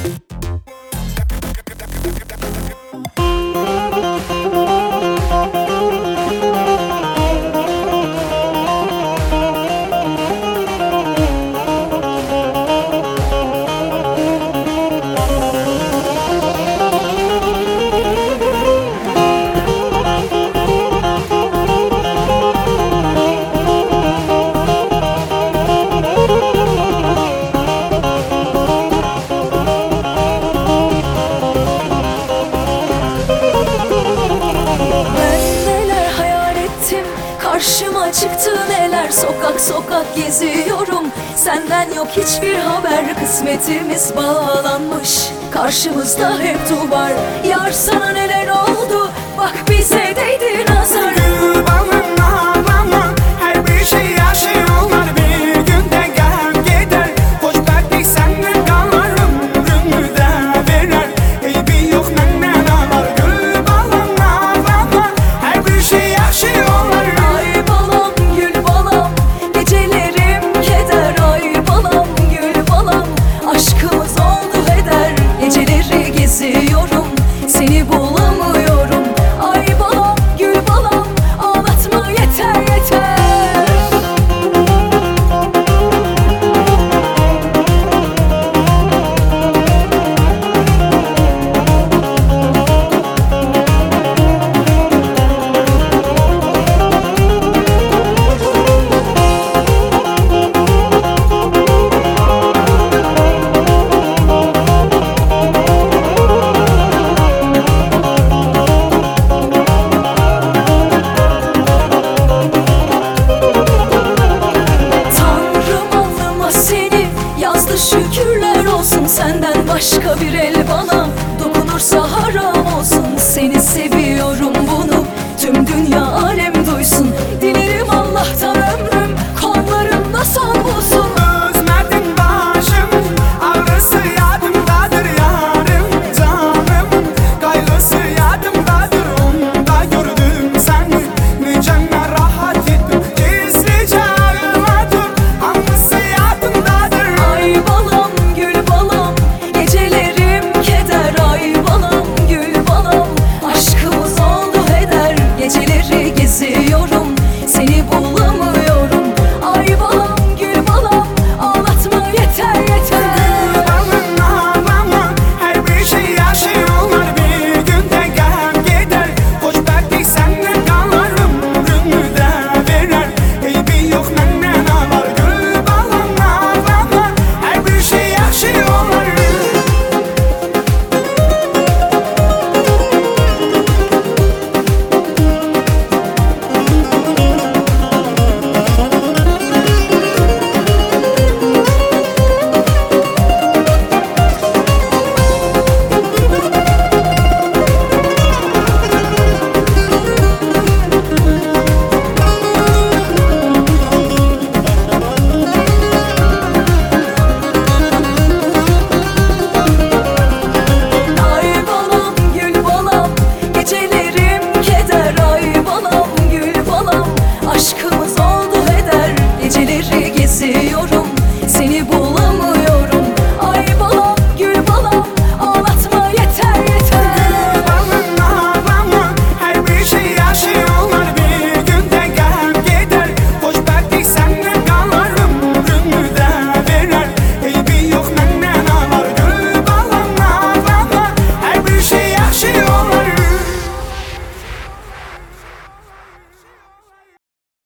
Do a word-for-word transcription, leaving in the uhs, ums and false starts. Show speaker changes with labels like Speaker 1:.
Speaker 1: Karşıma çıktı neler, sokak sokak geziyorum. Senden yok hiçbir haber, kısmetimiz bağlanmış. Karşımızda hep duvar, yar sana neler oldu, bak bize değdi nazar.
Speaker 2: Gül balım ağlama, her bir şey yaşıyorlar, bir günde gel gider. Hoşbetlik senden kalır, ömrümü de verer. Eybi yok menden ağlar. Gül balım ağlama, her bir şey yaşıyorlar.
Speaker 1: Seni bulamıyorum, ay balam, gül balam, ağlatma yeter yeter. Şükürler olsun senden başka bir el bana